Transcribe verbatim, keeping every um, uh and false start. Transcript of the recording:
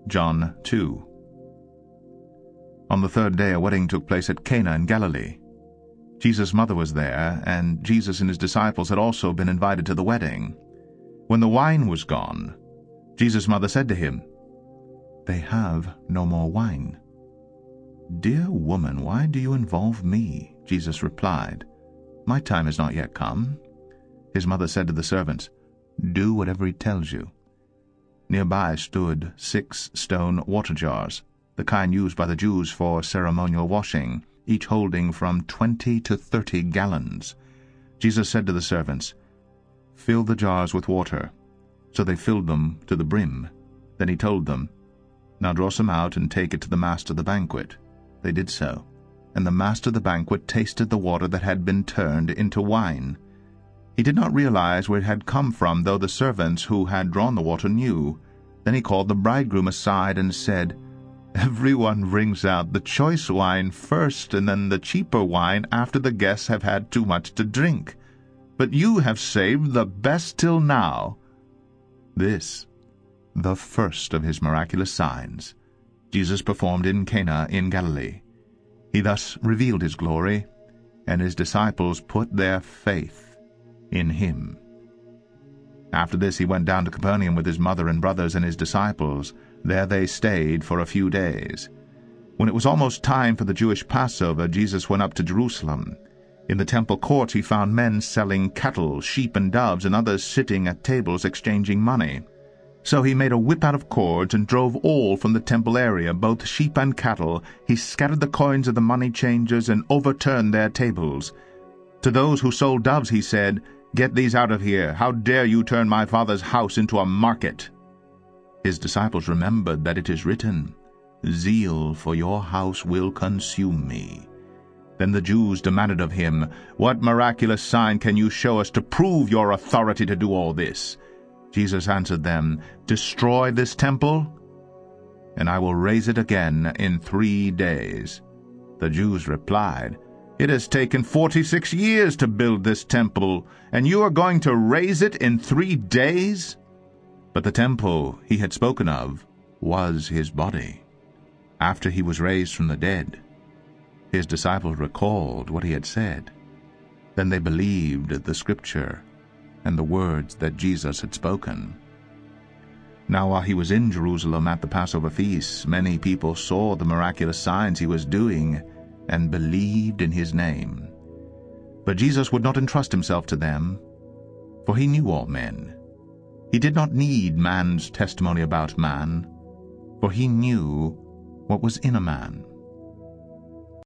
John two. On the third day a wedding took place at Cana in Galilee. Jesus' mother was there, and Jesus and his disciples had also been invited to the wedding. When the wine was gone, Jesus' mother said to him, "They have no more wine." "Dear woman, why do you involve me?" Jesus replied, "My time has not yet come." His mother said to the servants, "Do whatever he tells you." Nearby stood six stone water jars, the kind used by the Jews for ceremonial washing, each holding from twenty to thirty gallons. Jesus said to the servants, "Fill the jars with water." So they filled them to the brim. Then he told them, "Now draw some out and take it to the master of the banquet." They did so, and the master of the banquet tasted the water that had been turned into wine. He did not realize where it had come from, though the servants who had drawn the water knew. Then he called the bridegroom aside and said, "Everyone brings out the choice wine first, and then the cheaper wine after the guests have had too much to drink. But you have saved the best till now." This, the first of his miraculous signs, Jesus performed in Cana in Galilee. He thus revealed his glory, and his disciples put their faith in him. After this he went down to Capernaum with his mother and brothers and his disciples. There they stayed for a few days. When it was almost time for the Jewish Passover, Jesus went up to Jerusalem. In the temple courts he found men selling cattle, sheep, and doves, and others sitting at tables exchanging money. So he made a whip out of cords and drove all from the temple area, both sheep and cattle. He scattered the coins of the money changers and overturned their tables. To those who sold doves he said, "Get these out of here. How dare you turn my Father's house into a market?" His disciples remembered that it is written, "Zeal for your house will consume me." Then the Jews demanded of him, "What miraculous sign can you show us to prove your authority to do all this?" Jesus answered them, "Destroy this temple, and I will raise it again in three days." The Jews replied, "It has taken forty-six years to build this temple, and you are going to raise it in three days?" But the temple he had spoken of was his body. After he was raised from the dead, his disciples recalled what he had said. Then they believed the Scripture and the words that Jesus had spoken. Now while he was in Jerusalem at the Passover feast, many people saw the miraculous signs he was doing and believed in his name. But Jesus would not entrust himself to them, for he knew all men. He did not need man's testimony about man, for he knew what was in a man.